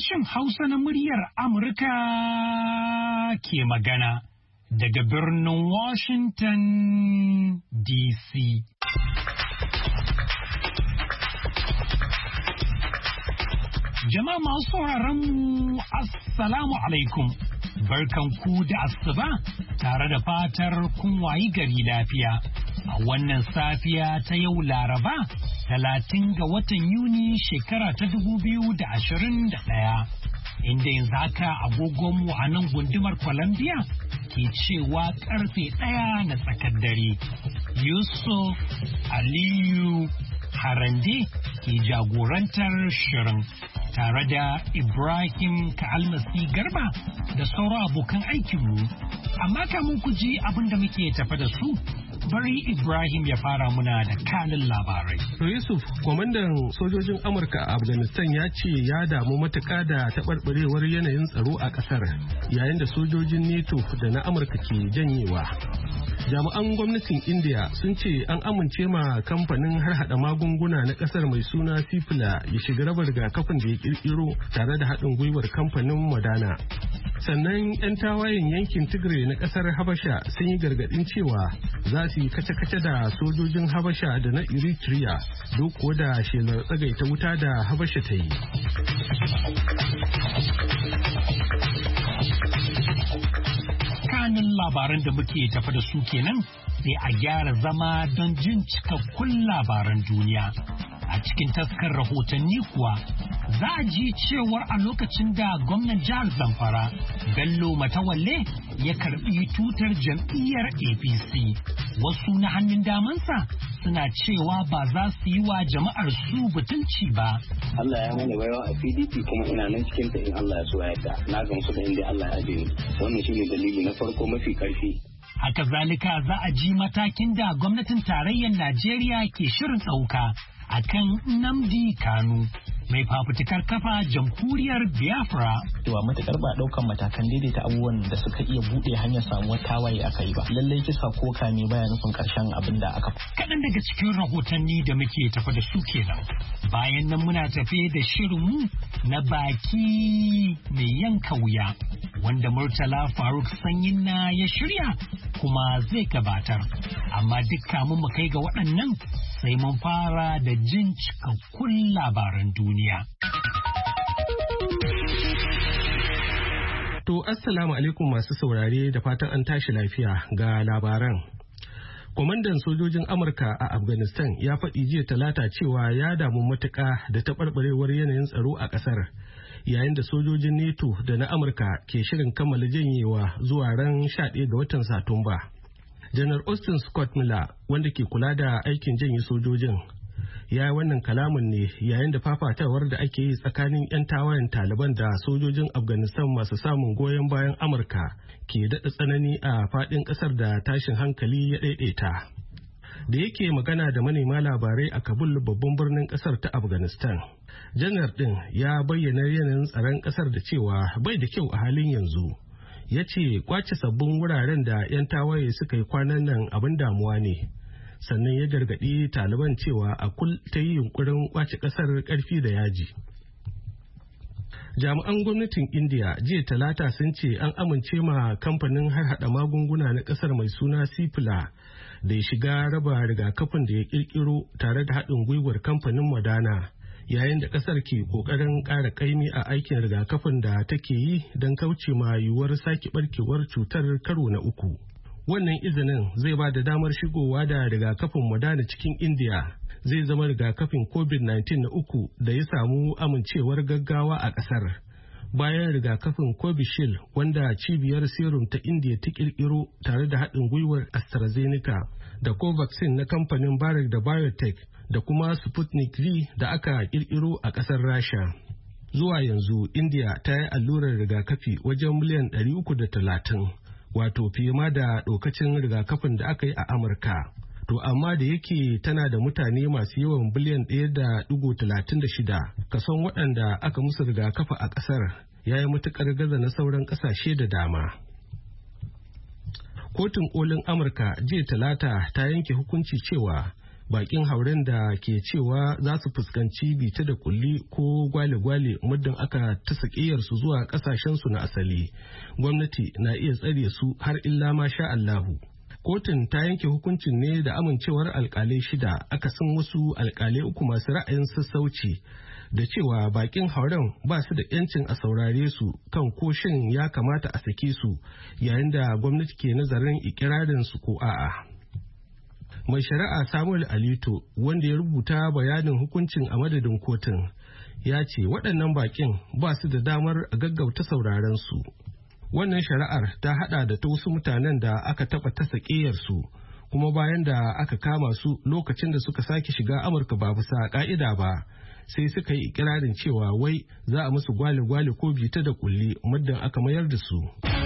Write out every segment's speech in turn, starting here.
Sashen Hausa na muryar Amurka ke magana daga birnin Washington DC. Jama'a masu sauraron mu Assalamu alaikum. Barkanku da asuba tare da fatar kun wayi gari lafiya. A wannan safiya ta yau Laraba, 30 ga watan Yuni shekara ta 2021, inda yanzu haka agogonmu a nan gundumar Columbia ke cewa karfe 1 na tsakar dare. Yusuf Aliyu Harande ke jagorantar shirin tare da Ibrahim Ka'almasi Garba da sauran abokan aikinmu. Amma kamun ku ji abin da muke tafa da su, bari Ibrahim ya fara muna da kanin labarai. To Yusuf, kwamandan sojojin Amurka a Afghanistan ya ce ya damu matuƙa da taɓarɓarewar yanayin tsaro a ƙasar, yayin da sojojin NATO da na Amurka ke janyewa. Jami'an gwamnatin India sun ce an amince ma kamfanin harhaɗa magunguna na ƙasar mai suna Cipla ya shiga raba rigakafin da ya ƙirƙiro tare da haɗin gwiwar kamfanin Moderna. Sannan 'yan tawayen yankin Tigray na ƙasar Habasha sun yi gargaɗin cewa za su yi kace-kace da sojojin Habasha da na Eritrea duk kuwa da shelar tsagaita wuta da Habasha ta yi. Kanin labaran da muke tafa da su kenan, sai a gyara zama don jin cikakkun labaran duniya. A cikin taskar rahotanni kuwa za a ji cewar a lokacin da gwamnan jihar Zamfara Bello Matawalle ya karbi tutar jam'iyyar APC, wasu na hannun damansa suna cewa ba za su yi wa jama'ar su butulci ba. Allah ya mana baiwa a PDP kuma ina nan cikin ta in Allah ya so ya yarda. Na gamsu da inda Allah ya ajiye ni. Wannan shine dalili na farko mafi karfi. Haka zalika za a ji matakin da gwamnatin tarayyar Najeriya ke shirin ɗauka akan Nnamdi Kanu, mai fafutukar kafa jamhuriyar Biafra. To a matukar ba daukan matakan daidaita abubuwan da suka iya bude hanyar samuwar tawaye aka yi ba. Lallai kisa ko kame baya nufin karshen abin da aka. Kaɗan daga cikin rahotanni da muke tafa da su kenan. Bayan nan muna tafe da shirinmu na baki mai yanka wuya, wanda Murtala Faruk Sanyinna ya shirya kuma zai gabatar. Amma duk kamun mu kai ga waɗannan sai mun fara da jin cikakkun labaran duniya. To, Assalamu alaikum masu saurare da fatan an tashi lafiya ga labaran. Kwamandan sojojin Amurka a Afghanistan ya faɗi jiya Talata cewa ya damu matuƙa da taɓarɓarewar yanayin tsaro a ƙasar, yayin da sojojin NATO da na Amurka ke shirin kammala janyewa zuwa ran 11 ga watan Satumba. Janar Austin Scott Miller, wanda ke kula da aikin janye sojojin, ya yi wannan kalamin ne yayin da fafatawar da ake yi tsakanin 'yan tawayen Taliban da sojojin Afghanistan masu samun goyon bayan Amurka ke daɗa tsanani a faɗin ƙasar da tashin hankali ya ɗaiɗaita. Da yake magana da manema labarai a Kabul, babban birnin ƙasar ta Afghanistan, janar ɗin ya bayyana yanayin tsaron ƙasar da cewa bai da kyau a halin yanzu. Ya ce kwace sabbin wuraren da 'yan tawaye suka yi kwanan nan abin damuwa ne. Sannan ya gargaɗi Taliban cewa a kul ta yi yunkurin kwace ƙasar ƙarfi da yaji. Jami'an gwamnatin India jiya Talata sun ce an amince ma kamfanin harhaɗa magunguna na ƙasar mai suna Cipla da ya shiga raba rigakafin da ya ƙirƙiro tare da haɗin gwiwar kamfanin Moderna, yayin da ƙasar ke ƙoƙarin ƙara ƙaimi a aikin rigakafin da take yi don kauce ma yiwuwar sake ɓarkewar cutar karo na uku. Wannan izinin zai ba da damar shigowa da rigakafin Moderna cikin India. Zai zama rigakafin COVID-19 na uku da ya samu amincewar gaggawa a ƙasar, bayan rigakafin Covishield wanda cibiyar serum ta India ta ƙirƙiro tare da haɗin gwiwar AstraZeneca da Covaxin na kamfanin Bharat da Biotech da kuma Sputnik V da aka ƙirƙiro a ƙasar Rasha. Zuwa yanzu India ta yi allurar rigakafi wajen miliyan 330, wato fiye ma da ɗokacin rigakafin da aka yi a Amurka. To amma da yake tana da mutane masu yawan biliyan 1.36, kason waɗanda aka musu rigakafi a ƙasar ya yi matuƙar gaza na sauran ƙasashe da dama. Kotun kolin Amurka jiya Talata ta yanke hukunci cewa bakin hauren da ke cewa za su fuskanci bita da kulli ko gwale-gwale muddin aka tasa su zuwa kasashensu na asali. Gwamnati na iya tsare su har illa ma sha Allahu. Kotun ta yanke hukuncin ne da amincewar alkalai 6 akasin wasu alkalai 3 masu ra'ayin sassauci da cewa bakin hauren ba su da 'yancin a saurare su kan ko shin ya kamata a sake su yayin da gwamnati ke nazarin ikirarin su ko a'a. Mai shari'a Samuel Alito wanda ya rubuta bayanin hukuncin a madadin kotun ya ce waɗannan bakin ba su da damar gaggauta sauraren su. Wannan shari'ar ta hada da ta wasu mutanen da aka taɓa tasa su kuma bayan da aka kama su lokacin da suka sake shiga Amurka ba bisa ka'ida ba sai suka yi ikirarin cewa wai za a musu gwale-gwale ko bita da kulli muddin aka mayar da su.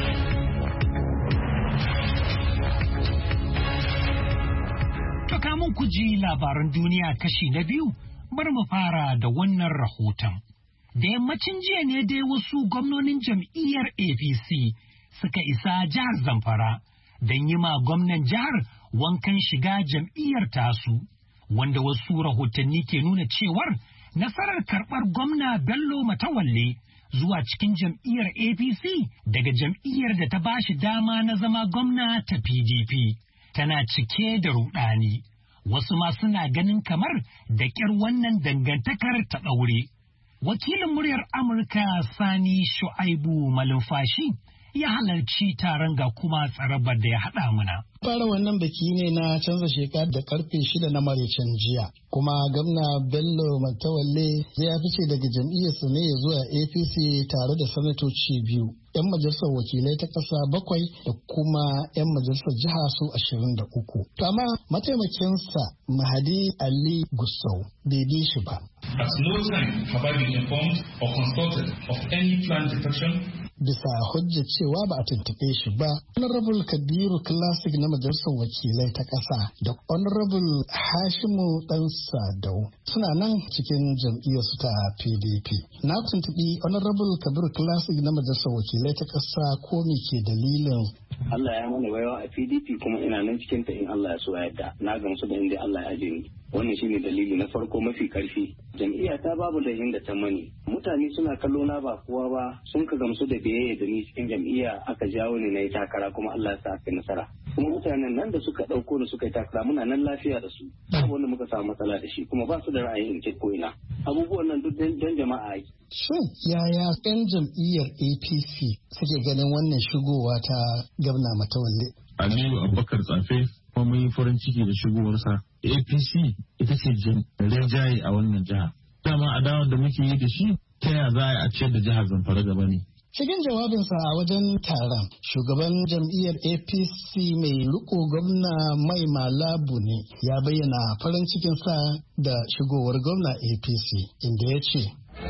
Kamun ku ji labaran duniya kashi na biyu, bar mu fara da wannan rahoton. Da yammacin jiya ne dai wasu gwamnonin jam'iyyar APC suka isa jihar Zamfara don yi ma gwamnan jihar wankan shiga jam'iyyar tasu, wanda wasu rahotanni ke nuna cewar nasarar karɓar gwamna Bello Matawalle zuwa cikin jam'iyyar APC daga jam'iyyar da ta bashi dama na zama gwamna ta PDP tana cike da rudani. Wasu ma suna ganin kamar da ƙyar wannan dangantakar ta ɗaure. Wakilin muryar Amurka Sani Shu'aibu Malumfashi ya halarci taron ga kuma tsarabar da ya haɗa mana. Fara wannan biki ne na canza shekara da karfe 6 na maraicen jiya. Kuma gwamna Bello Matawalle ya fice daga jam'iyyarsa ne zuwa APC tare da sanatoci 2. 'Yan majalisar wakilai ta ƙasa 7 da kuma 'yan majalisar jiha su 23. To amma mataimakinsa Mahadi Ali Gusau bai bi shi ba. At no time have I been informed or consulted of any planned defection. Bisa hujja cewa ba a tuntuɓe shi ba, Honorable Kabiru Classic na Majalisar Wakilai ta ƙasa da Honorable Hashimu Dan Sadau suna nan cikin jam'iyyarsu ta PDP. Na tuntuɓi Honorable Kabiru Classic na Majalisar Wakilai ta ƙasa ko me ke dalilin Allah ya mana baiwa a PDP kuma ina nan cikin ta in Allah ya so yadda. Na gamsu da inda Allah ya aje ni. Wannan shine dalili na farko mafi karfi. Jam'iyya ta babu da hinda ta mani. Mutane suna kallo na ba kowa ba, sun ka gamsu da biyayya da ni cikin jam'iyya aka jawo ni na yi takara kuma Allah ya sa aka nasara. Kuma mutanen nan da suka ɗauko da suka yi takara muna nan lafiya da su. Babu wanda muka samu matsala da shi kuma ba su da ra'ayin in ko ina. Abubuwan nan duk don jama'a yi. Shin yaya 'yan jam'iyyar APC suke ganin wannan shigowa ta gwamna Matawalle? Aliyu Abubakar Tsafe kuma mun yi farin ciki da shigowarsa. APC ita ce rinjaye a wannan jiha. Dama adawar da muke yi da shi ta yaya za a ciyar da jihar Zamfara gaba ne. Cikin jawabinsa a wajen taron, shugaban jam'iyyar APC mai riko gwamna Mai Malabu ne ya bayyana farin cikinsa da shigowar gwamna APC inda ya ce.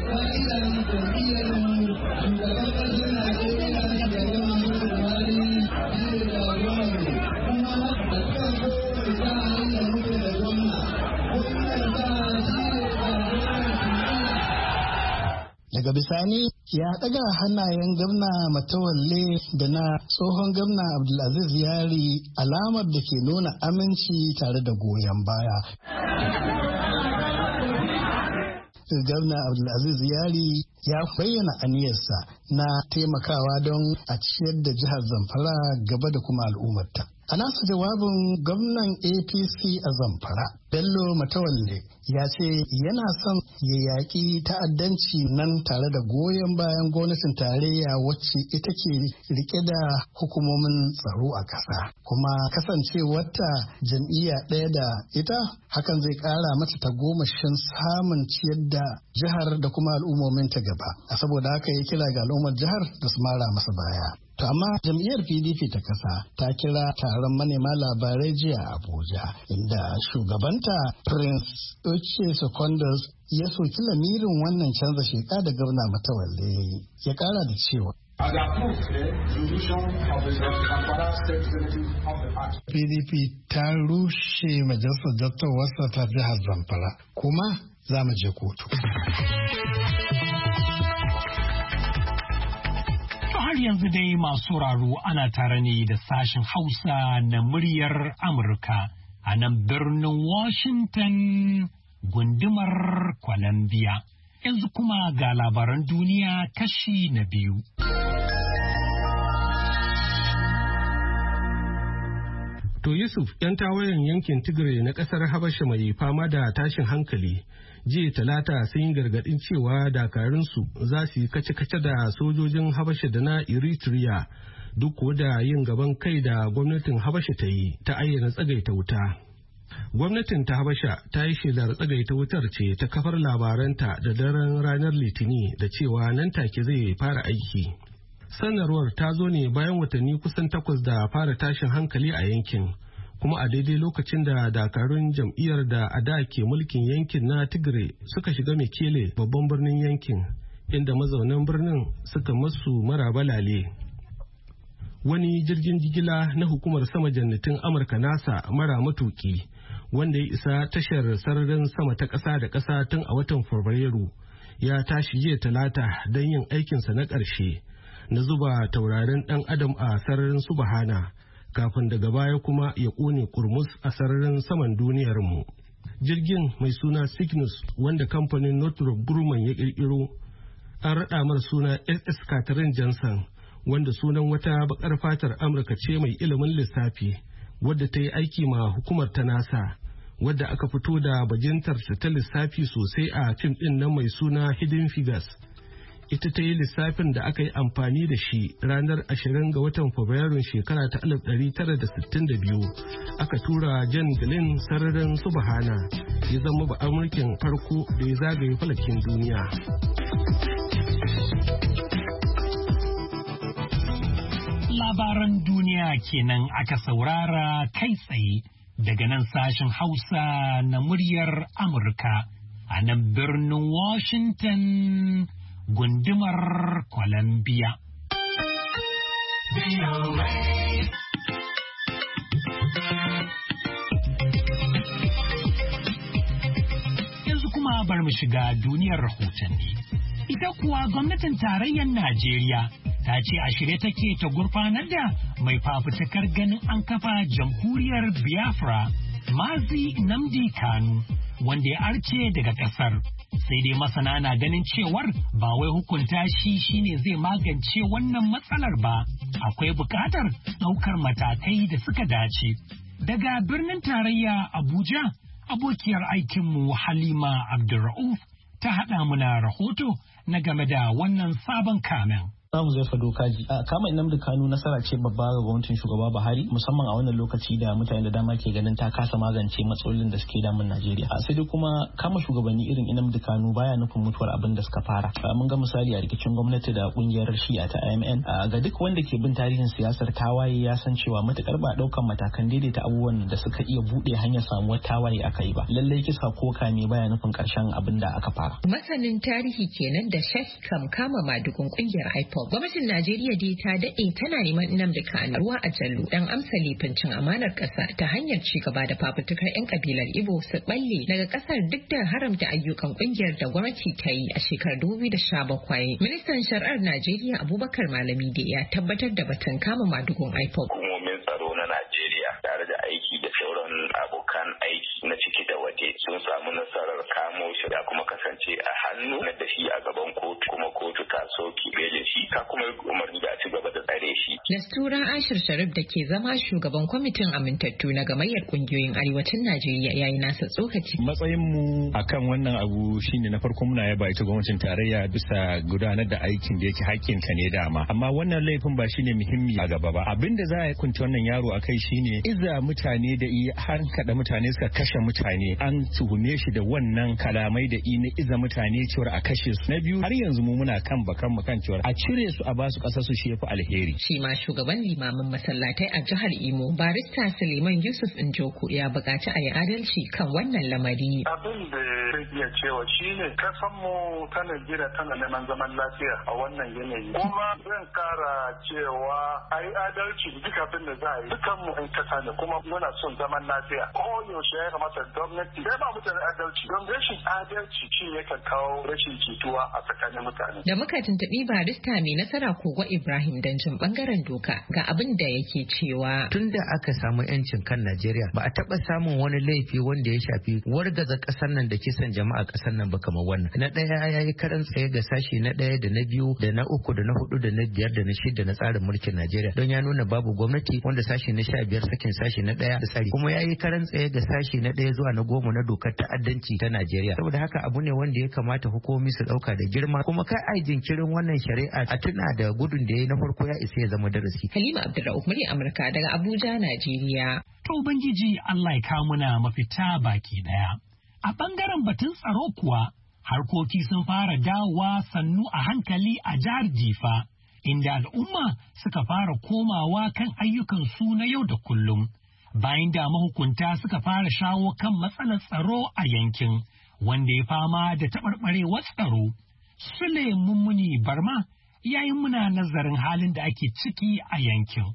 Daga bisani ya daga hannayen gwamna Matawalle da na tsohon gwamna Abdulaziz Yari alamar da ke nuna aminci tare da goyon baya. Gwamna Abdulaziz Yari ya bayyana aniyarsa na taimakawa don a ciyar da jihar Zamfara gaba da kuma al'ummarta. A nasu jawabin gwamnan APC a Zamfara, Bello Matawalle ya ce yana son ya yaƙi ta'addanci nan tare da goyon bayan gwamnatin tarayya wacce ita ke rike da hukumomin tsaro a ƙasa. Kuma kasancewarta jam'iyya ɗaya da ita hakan zai ƙara mata tagomashin samun ciyar da jihar da kuma al'ummomin ta gaba. A saboda haka ya kira ga al'ummar jihar da su mara masa baya. To amma jam'iyyar PDP ta kasa ta kira taron manema labarai jiya a Abuja inda shugabanta Prince Uche Secondus ya soki lamirin wannan canza sheka da gwamna Matawalle ya yi. Ya kara da cewa PDP ta rushe majalisar dattawarsa ta jihar Zamfara kuma za mu je kotu. Har yanzu dai masu sauraro ana tare ne da sashen Hausa na muryar Amurka a nan birnin Washington gundumar Columbia. Yanzu kuma ga labaran duniya kashi na biyu. To Yusuf, 'yan tawayen yankin Tigray na ƙasar Habasha mai fama da tashin hankali, jiya Talata sun yi gargaɗin cewa dakarunsu za su yi kace-kace da sojojin Habasha da na Eritrea duk da yin gaban kai da gwamnatin Habasha ta yi ta ayyana tsagaita wuta. Gwamnatin ta Habasha ta yi shelar tsagaita wutar ce ta kafar labaranta da daren ranar Litini da cewa nan take zai fara aiki. Sanarwar ta zo ne bayan watanni kusan 8 da fara tashin hankali a yankin, kuma a daidai lokacin da dakarun jam'iyyar da a da ke mulkin yankin na Tigray suka shiga Mekele babban birnin yankin, inda mazaunan birnin suka masu maraba lale. Wani jirgin jigila na hukumar sama jannatin Amurka NASA mara matuki wanda ya isa tashar sararin sama ta ƙasa da ƙasa tun a watan Fabrairu ya tashi jiya Talata don yin aikinsa na ƙarshe na zuba taurarin ɗan adam a sararin subhana kafin daga baya kuma ya ƙone kurmus a sararin saman duniyarmu. Jirgin mai suna Cygnus wanda kamfanin Northrop Grumman ya ƙirƙiro an raɗa mar suna SS Katrin Johnson, wanda sunan wata bakar fatar Amurka ce mai ilimin lissafi wadda ta yi aiki ma hukumar ta NASA, wadda aka fito da bajintarsa ta lissafi sosai a fim ɗin nan mai suna Hidden Figures. Ita ta yi lissafin da aka yi amfani da shi ranar 20 ga watan Fabrairun shekara ta 1962 aka tura Jan Glenn sararin subhana ya zama ba Amurkin farko da ya zagaye falakin duniya. Labaran duniya kenan aka saurara kai tsaye daga nan sashen Hausa na muryar Amurka a nan birnin Washington gundumar Columbia. Yanzu kuma bar mu shiga duniyar rahotanni. Ita kuwa gwamnatin tarayyar Najeriya ta ce a shirye take ta gurfanar da mai fafutukar ganin an kafa jamhuriyar Biafra, Mazi Nnamdi Kanu, wanda ya arce daga ƙasar. Sai dai masana na ganin cewar ba wai hukunta shi shine zai magance wannan matsalar ba, akwai buƙatar ɗaukar matakai da suka dace. Daga birnin tarayya Abuja, abokiyar aikinmu Halima Abdulra'uf ta haɗa muna rahoto na game da wannan sabon kamen. Samu zai fado kaji. Kama Nnamdi Kanu nasara ce babba ga gwamnatin shugaba Buhari, musamman a wannan lokaci da mutane da dama ke ganin ta kasa magance matsalolin da suke damun Najeriya. Sai dai kuma kama shugabanni irin Nnamdi Kanu baya nufin mutuwar abin da suka fara. Mun ga misali a rikicin gwamnati da kungiyar Shi'a ta IMN. Ga duk wanda ke bin tarihin siyasar tawaye ya san cewa matukar ba daukan matakan daidaita abubuwan da suka iya bude hanyar samuwar tawaye aka yi ba. Lallai kisa ko kame baya nufin karshen abin da aka fara. Masanin tarihi kenan da Sheikh kama madugun kungiyar IPOB. Gwamnatin Najeriya dai ta daɗe tana neman Nnamdi Kanu ruwa a jallo dan amsa laifin amanar ƙasa ta hanyar ci gaba da fafutukar 'yan kabilar Igbo su balle daga ƙasar duk da haramta ayyukan ƙungiyar da gwamnati ta yi a shekarar 2017. Ministan Shari'ar Najeriya Abubakar Malami da ya tabbatar da batun kama madugun IPOB. Hukumomin tsaro na Najeriya tare da aiki da sauran abokan aiki na ciki da waje sun samu nasarar kamo shi da kuma kasance a hannu na da shi a gaban kotu, kuma kotu ta soki belin shi ta kuma umarni da a ci gaba da tsare shi. Nastura Ashir Sharif da ke zama shugaban kwamitin amintattu na gamayyar kungiyoyin arewacin Najeriya yayi nasa tsokaci. Matsayin mu akan wannan abu shine na farko muna yaba ita gwamnatin tarayya bisa gudanar da aikin da yake hakkin ta ne dama. Amma wannan laifin ba shine muhimmi a gaba ba. Abinda za a kunta wannan yaro akai shine iza mutane da har kada mutane suka kashe mutane, an tuhume shi da wannan kalamai da na iza mutane cewar a kashe su. Na biyu har yanzu mu muna kan bakan mu kan cewar a cire su a basu kasar su shi yafi alheri. Shi ma shugaban limamin masallatai a jihar Imo, Barista Suleiman Yusuf Njoku, ya buƙaci a yi adalci kan wannan lamari. Abin da zai iya cewa shine kasanmu ta Najeriya tana neman zaman lafiya a wannan yanayi. Kuma zan kara cewa a yi adalci duk abin da za a yi. Dukanmu in kasa ne kuma muna son zaman lafiya. Ko yaushe ya kamata gwamnati ya ba mutane adalci. Don rashin adalci shi yakan kawo rashin jituwa a tsakanin mutane. Da muka tuntuɓi barista mai nasara Kogo Ibrahim Danjin bangaren doka ga abin da yake cewa. Tun da aka samu 'yancin kan Najeriya ba a taɓa samun wani laifi wanda ya shafi wargaza ƙasar nan da kisan jama'a ƙasar nan ba kamar wannan. Na ɗaya ya yi karan tsaye ga sashi na 1 da na 2 da na 3 da na 4 da na 5 da na 6 na tsarin mulkin Najeriya don ya nuna babu gwamnati wanda sashi na 15 sakin sashi na 1 da tsari kuma ya yi karan tsaye ga sashi na 1 zuwa na 10 na dokar ta'addanci ta Najeriya. Saboda haka abu ne wanda ya kamata hukumomi su ɗauka da girma kuma kai ai jinkirin wannan shari'a a tuna da gudun da ya yi na farko ya isa ya zama darasi. Halima Abdulrauf murya Amurka daga Abuja, Najeriya. To Ubangiji Allah ya kawo muna mafita baki daya. A bangaren batun tsaro kuwa harkoki sun fara dawowa sannu a hankali a jihar Jifa, inda al'umma suka fara komawa kan ayyukan su na yau da kullum. Bayan da mahukunta suka fara shawo kan matsalar tsaro a yankin, wanda ya fama da taɓarɓarewar tsaro. Sule Mummuni Barma yayin muna nazarin halin da ake ciki a yankin.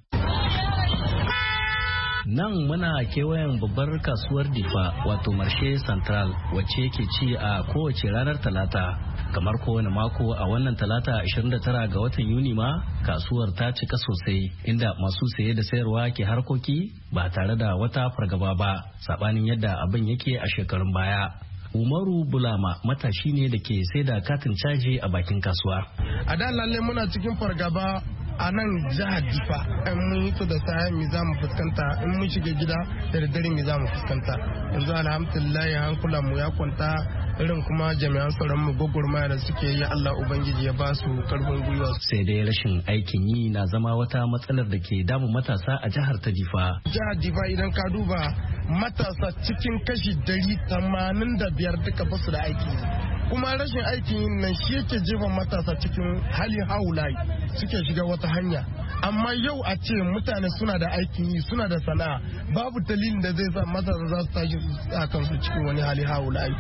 Nan muna kewayen babbar kasuwar Difa wato Marshe Central wacce yake ci a kowace ranar Talata. Kamar kowane mako a wannan Talata 29 ga watan Yuni ma kasuwar ta cika sosai inda masu saye da sayarwa ke harkoki ba tare da wata fargaba ba sabanin yadda abin yake a shekarun baya. Umaru Bulama matashi ne da ke sai da katin caji a bakin kasuwa. A da lalle muna cikin fargaba a nan jihar Difa, in mun hito da sayan mi za mu fuskanta, in mun shiga gida da daddare mi za mu fuskanta. Yanzu alhamdulillah hankulan mu ya kwanta, irin kuma jami'an tsaron mu gwagwarmaya da suke yi Allah Ubangiji ya ba su karfin gwiwa. Sai dai rashin aikin yi na zama wata matsalar da ke damun matasa a jihar ta Difa. Jihar Difa idan ka duba matasa cikin kashi 185 duka ba su da aiki. Kuma rashin aikin yin nan shi yake jefa matasa cikin halin haulayi suke shiga wata hanya. Amma yau a ce mutane suna da aikin yi, suna da sana'a, babu dalilin da zai sa matasa za su tashi a kansu cikin wani hali haulayi.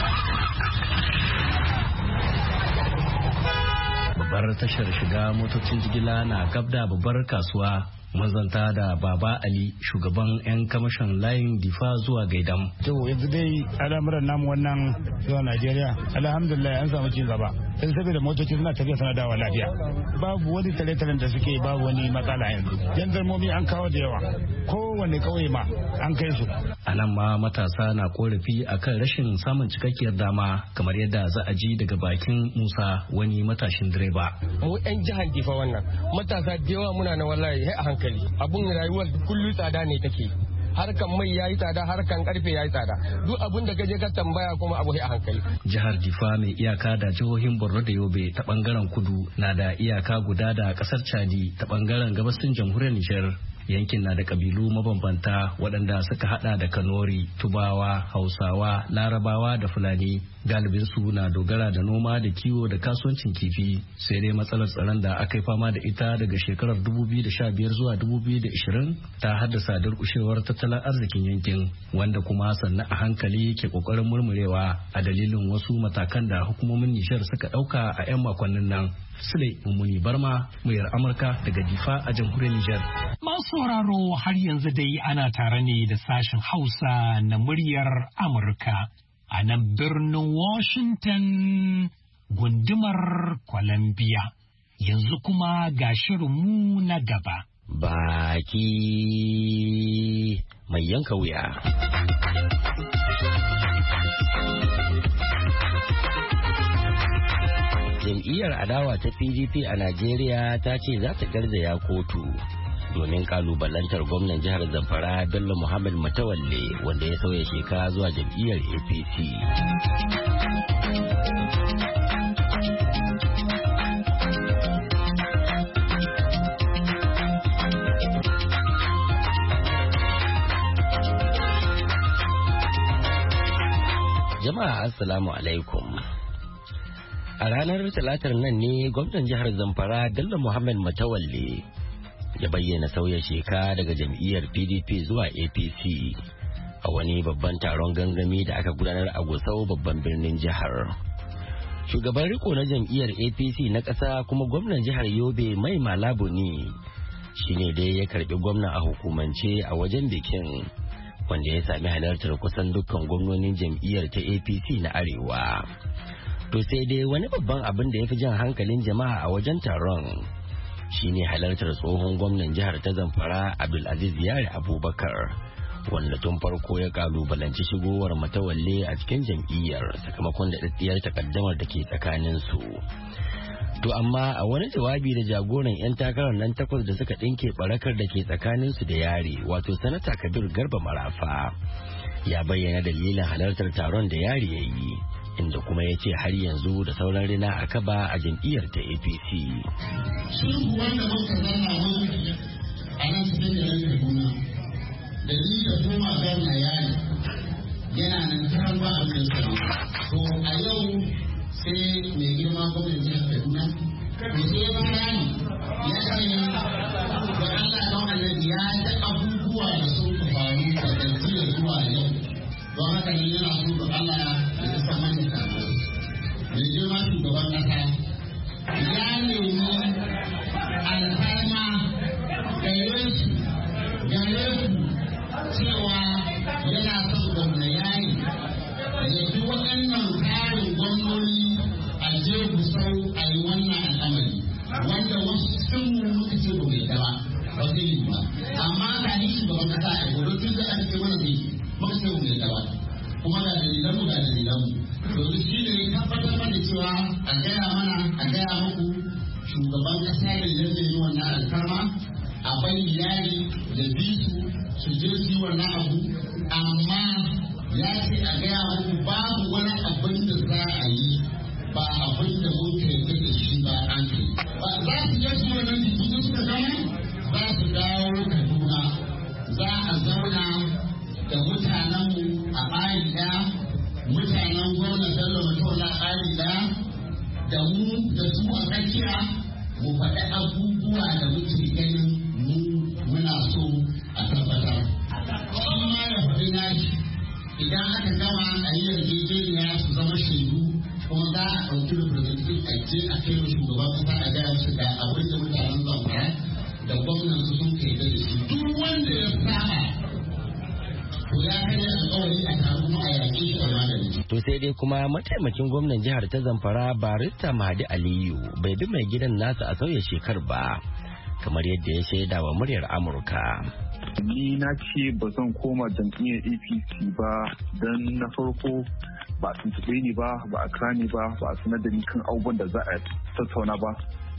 Babbar tashar shiga motocin jigila na gabda babbar kasuwa. Mazanta da Baba Ali shugaban 'yan kamashin layin Difa zuwa Gaidam. To yanzu dai al'amuran namu wannan zuwa Najeriya alhamdulillah an samu ci gaba. Sai saboda motoci suna tafiya suna dawa lafiya. Babu wani tare-taren da suke babu wani matsala yanzu. Yan zarmomi an kawo da yawa. Kowane kauye ma an kai su. A nan ma matasa na korafi akan rashin samun cikakkiyar dama kamar yadda za a ji daga bakin Musa wani matashin direba. Mu 'yan jihar Difa wannan matasa da yawa muna na wallahi a hankali. Abun rayuwar kullum tsada ne take. Harkan mai yayi tsada, harkan karfe yayi tsada. Duk abun da kaje ka tambaya kuma abu a hankali. Jihar Difa mai iyaka da jihohin Borno da Yobe ta bangaren kudu na da iyaka guda da kasar Chadi ta bangaren gabasin jamhuriyar Nijar. Yankin na da kabilu mabambanta waɗanda suka hada da Kanori, Tubawa, Hausawa, Larabawa da Fulani. Galibinsu na dogara da noma da kiwo da kasuwancin kifi. Sai dai matsalar tsaron da aka yi fama da ita daga shekarar 2015 zuwa 2020 ta haddasa durƙushewar tattalin arzikin yankin wanda kuma sannan a hankali ke ƙoƙarin murmurewa a dalilin wasu matakan da hukumomin Nijar suka ɗauka a 'yan makonnin nan. Sule Mummuni Barma, muryar Amurka daga Difa a jamhuriyar Nijar. Masu sauraro har yanzu dai ana tare ne da sashen Hausa na muryar Amurka a nan birnin Washington gundumar Columbia. Yanzu kuma ga shirinmu na gaba. Baki mai yanka wuya. Jam'iyyar adawa ta PDP a Najeriya ta ce za ta garzaya kotu domin kalubalantar gwamnan jihar Zamfara Bello Muhammad Matawalle wanda ya sauya sheka zuwa jam'iyyar APC. Jama'a assalamu alaikum. A ranar talatar nan ne gwamnan jihar Zamfara Bello Muhammad Matawalle ya bayyana sauya sheka daga jam'iyyar PDP zuwa APC a wani babban taron gangami da aka gudanar a Gusau babban birnin jihar. Shugaban riko na jam'iyyar APC na ƙasa kuma gwamnan jihar Yobe Mai Malabu ne shine dai ya karbi gwamna a hukumance a wajen bikin, wanda ya sami halartar kusan dukkan gwamnonin jam'iyyar ta APC na Arewa. To sai dai wani babban abin da ya fi jan hankalin jama'a a wajen taron shine halartar tsohon gwamnan jihar ta Zamfara Abdulaziz Yari Abubakar, wanda tun farko ya kalubalanci shigowar Matawalle a cikin jam'iyyar sakamakon da daddiyar takaddamar da ke tsakanin su. To amma a wani jawabi da jagoran 'yan takarar nan takwas da suka ɗinke barakar da ke tsakanin su da Yari, wato Sanata Kabir Garba Marafa, ya bayyana dalilin halartar taron da Yari ya yi, inda kuma ya ce har yanzu da sauran rina a kaba a jam'iyyar ta APC. Sulhu wanda muka zana wani a nan cikin garin Kaduna da ni da kuma gwamna Yari yana nan ta ba a kan sa. To a yau sai mai girma gwamnan jihar Kaduna da sai bayani ya ce da Allah don Allah ya ta abubuwa da sun faru da jiya zuwa yau. Don haka ne yana so da Allah ya sa mana sabo. Mai girma shugaban kasa ya nemi alfarma gare su cewa yana son gwamna Yari ya fi waɗannan tsarin gwamnoni a je Gusau a yi wannan al'amari wanda wasu sun muka ce ba mai dawa ba zai yi ba, amma ga ni shugaban kasa a gobe tun da aka ce mana zai muka ce ba mai dawa kuma ga dalilanmu domin shi ne tabbatar mana cewa a gaya muku shugaban kasa da ya zai yi wannan alfarma a bai Yari da bisu su je su yi wannan abu, amma ya ce a gaya muku babu wani abin da za a yi ba abin da mun kai da shi ba an kai ba za su je su wannan jikin suka gama za su dawo Kaduna, za a zauna da mutanenmu a ɓari ɗaya, mutanen gwamnan Bello Matawalle a ɓari ɗaya, da mu da su a tsakiya mu faɗi abubuwa da muke ganin mu muna so a tabbatar. Shi ma ya faɗi nashi idan aka gama a yi yarjejeniya su zama shaidu kuma za a ɗauki representative a je a kai wa shugaban kasa a gaya su da abin da mutanen Zamfara da gwamnan su sun kai da shi. Duk wanda ya saba to ya kai alƙawari a taru a yaƙe shi a magani. To sai dai kuma mataimakin gwamnan jihar ta Zamfara Barista Mahdi Aliyu bai bi mai gidan nasa a sauya shekar ba, kamar yadda ya shaida wa muryar Amurka. Ni na ce ba zan koma jam'iyyar APC ba don na farko ba a tuntuɓe ni ba a kira ni ba a sanar da ni kan abubuwan da za a tattauna ba.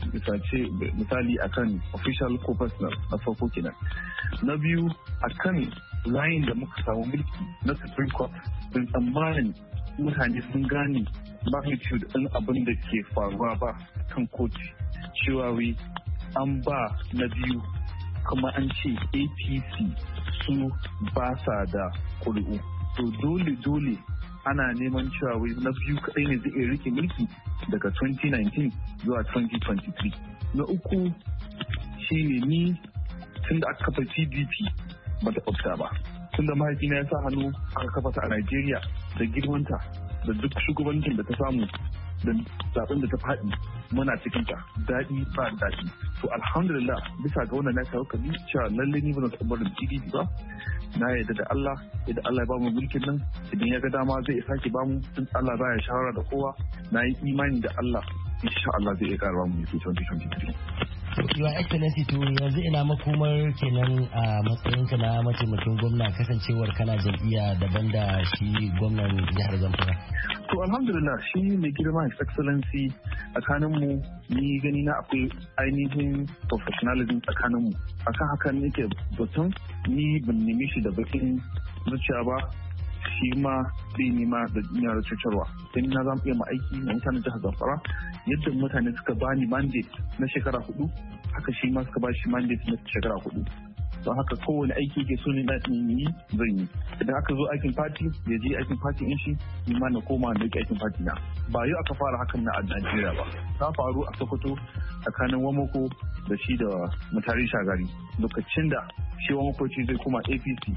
Misali akan official ko personal na farko kenan. Na biyu akan layin da muka samu mulki na Supreme Court don tsammanin mutane sun gane magnitude ɗin abin da ke faruwa ba kan kotu cewa wai an ba na biyu kuma an ce APC su ba sa da kuri'u. To dole ana neman cewa wai na biyu kaɗai ne zai rike mulki daga 2019 zuwa 2023. Na uku shi ne ni tun da aka kafa PDP ba ta ɓafta ba. Tun da mahaifina ya sa hannu aka kafa ta a Najeriya da girmanta da duk shugabancin da ta samu da zaben da ta faɗi muna cikin ta daɗi ba daɗi. To alhamdulillah bisa ga wannan na kawo kabi cewa lallai ni ba zan taɓa barin PDP ba. Na yarda da Allah idan Allah ya bamu mulkin nan idan ya ga dama zai sake bamu tun Allah baya shawara da kowa. Na yi imani da Allah insha Allah zai iya ƙara bamu mulki 2023. Your Excellency, to yanzu ina makomar kenan a matsayinka na mataimakin gwamna kasancewar kana jam'iyya daban da shi gwamnan jihar Zamfara. To alhamdulillah shi mai girma His Excellency tsakaninmu ni gani na akwai ainihin professionalism tsakaninmu. Akan haka nake batun ni ban nemi shi da bakin zuciya ba, shi ma bai nema da ina da cutarwa. Sai na zama iya aiki na mutanen jihar Zamfara yadda mutane suka bani mandate na shekara 4 haka shi ma suka ba shi mandate na shekara 4. Don haka kowane aiki ke so ne na yi zan yi. Idan aka zo aikin party ya je aikin party in shi ni ma na koma da aikin party na. Ba yau aka fara hakan na a Najeriya ba. Ta faru a Sokoto tsakanin Wamako da shi da Mutare Shagari. Lokacin da shi Wamako ce zai koma APC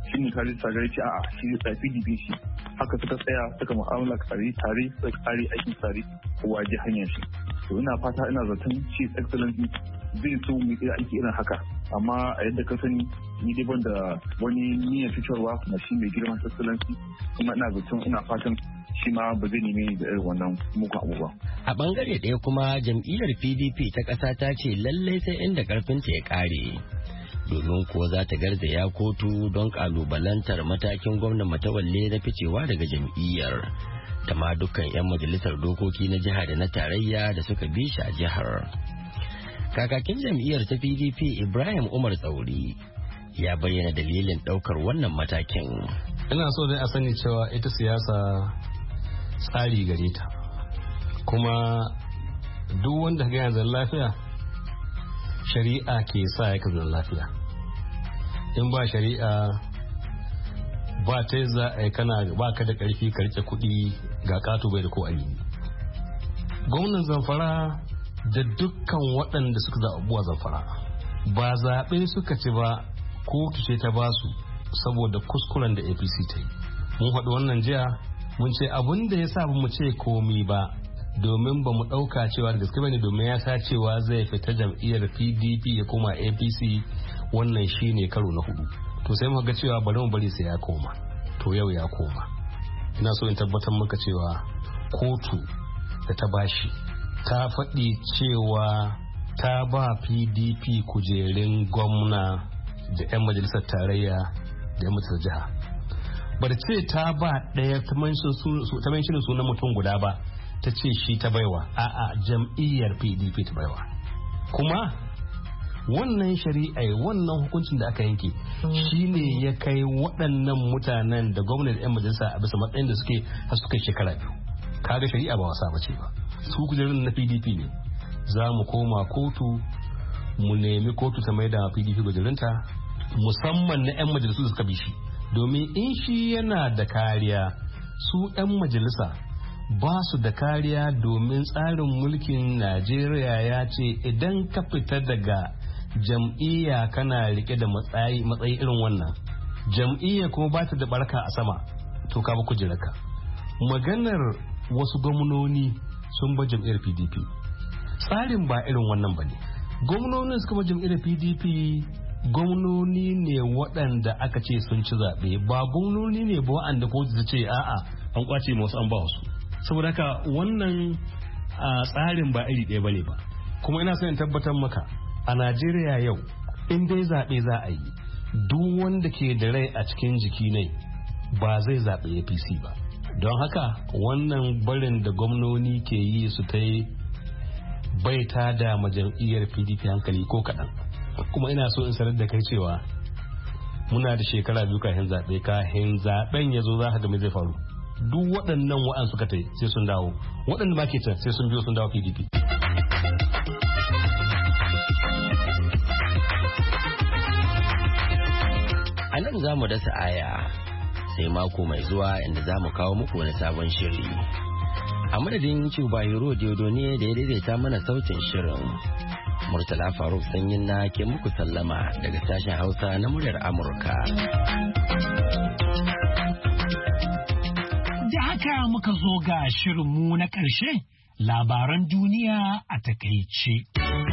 shi ne kare sagari ce a'a shi ne tsafi PDP shi haka suka tsaya suka mu'amala tare suka kare aikin tare kowa ji hanyar shi. To ina fata ina zaton shi excellency zai so mu yi aiki irin haka, amma a yadda ka sani ni dai ban da wani niyyar fitarwa na shi mai girman excellency, kuma ina fatan shi ma ba zai neme da irin wannan muku abu ba. A bangare ɗaya kuma jam'iyyar PDP ta ƙasa ta ce lallai sai inda ƙarfinta ya ƙare. Domin kuwa za ta garzaya kotu don ƙalubalantar matakin gwamnan Matawalle na ficewa daga jam'iyyar. Da ma dukkan 'yan majalisar dokoki na jiha da na tarayya da suka bi shi a jihar. Kakakin jam'iyyar ta PDP Ibrahim Umar Tsauri ya bayyana dalilin ɗaukar wannan matakin. Ina so dai a sani cewa ita siyasa tsari gare ta, kuma duk wanda ga yanzu lafiya shari'a ke sa ya kazan lafiya. In ba shari'a ba ta za a yi ba ka da ƙarfi ka rike kuɗi ga ƙato bai da ko amini. Gwamnan Zamfara da dukkan waɗanda suka zaɓuwa Zamfara ba zaɓe suka ci ba, kotu ce ta basu saboda kuskuren da APC ta yi. Mun faɗi wannan jiya mun ce abin da ya sa mu ce komi ba domin ba mu ɗauka cewa da gaske bane, domin ya sa cewa zai fita jam'iyyar PDP ya koma APC, wannan shine karo na 4. To sai muka ga cewa bari mu bari sai ya koma. To yau ya koma. Ina so in tabbatar maka cewa kotu da ta bashi ta faɗi cewa ta ba PDP kujerun gwamna da 'yan majalisar tarayya da 'yan majalisar jiha. Bar ce ta ba ɗaya ta menshinin sunan mutum guda ba, ta ce shi ta baiwa, a'a jam'iyyar PDP ta baiwa. Kuma wannan shari'a wannan hukuncin da aka yanke shine ya kai waɗannan mutanen da gwamnati da 'yan majalisa a bisa matsayin da suka shekara 2. Kaga shari'a ba wasa bace ba. Su kujerun na PDP ne. Za mu koma kotu mu nemi kotu ta maida PDP kujerunta, musamman na 'yan majalisu da suka bi shi. Domin in shi yana da kariya, su 'yan majalisa ba su da kariya, domin tsarin mulkin Najeriya ya ce idan ka fita daga jam'iyya kana rike da matsayi irin wannan, jam'iyya kuma ba ta da barka a sama, to ka ba kujerarka. Maganar wasu gwamnoni sun ba jam'iyyar PDP, tsarin ba irin wannan ba ne. Gwamnonin suka ba jam'iyyar PDP gwamnoni ne waɗanda aka ce sun ci zaɓe, ba gwamnoni ne ba waɗanda kotu ta ce a'a an kwace masu an ba wasu. Saboda haka wannan tsarin ba iri ɗaya bane ba. Kuma ina son in tabbatar maka a Najeriya yau in dai zaɓe za a yi, duk wanda ke da rai a cikin jiki ne ba zai zaɓe APC ba. Don haka wannan barin da gwamnoni ke yi su ta yi bai ta da majam'iyyar PDP hankali ko kaɗan. Kuma ina so in sanar da kai cewa muna da shekara 2 kafin zaɓen ya zo, za ka ga me zai faru. Duk waɗannan wa'an suka tai sai sun dawo, waɗanda ba ke can sai sun biyo sun dawo PDP. A nan za mu dasa aya sai mako mai zuwa inda za mu kawo muku wani sabon shiri. A madadin Cubahiro Diodone da ya daidaita mana sautin shirin, Murtala Faruk Sanyin na ke muku sallama daga sashen Hausa na muryar Amurka. Da haka muka zo ga shirinmu na ƙarshe, labaran duniya a takaice.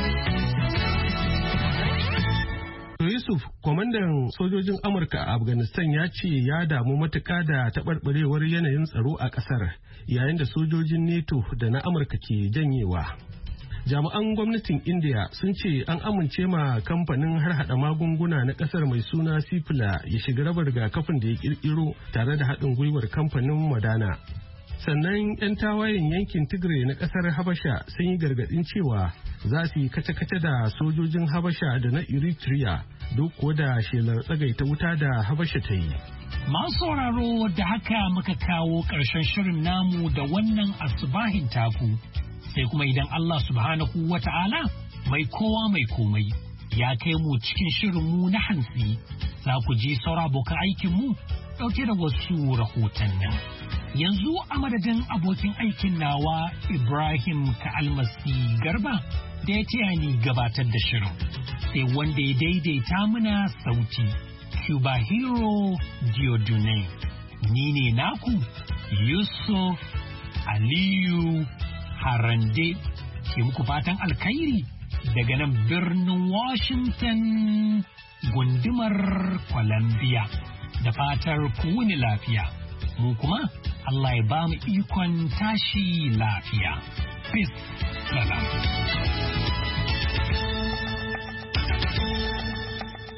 Yusuf, kwamandan sojojin Amurka a Afghanistan ya ce ya damu matuƙa da taɓarɓarewar yanayin tsaro a ƙasar yayin da sojojin NATO da na Amurka ke janyewa. Jami'an gwamnatin India sun ce an amince ma kamfanin harhaɗa magunguna na ƙasar mai suna Cipla ya shiga raba rigakafin da ya ƙirƙiro tare da haɗin gwiwar kamfanin Moderna. Sannan 'yan tawayen yankin Tigray na ƙasar Habasha sun yi gargaɗin cewa za su yi kace-kace da sojojin Habasha da na Eritrea duk kuwa da shelar tsagaita wuta da Habasha ta yi. Masu sauraro da haka muka kawo ƙarshen shirin namu da wannan asubahin taku. Sai kuma idan Allah subhanahu wa ta'ala mai kowa mai komai ya kai mu cikin shirinmu na hantsi, za ku ji saura abokan aikinmu ɗauke da wasu rahotannin. Yanzu a madadin abokin aikin nawa Ibrahim Ka'almasi Garba da ya taya ni gabatar da shirin, sai wanda ya daidaita mana sauti Cubahiro Diodune. Ni ne naku Yusuf Aliyu Harande ke muku fatan alkhairi daga nan birnin Washington gundumar Columbia. Da fatar ku wuni lafiya. Mu kuma Allah ya ba mu ikon tashi lafiya. Peace. Salam.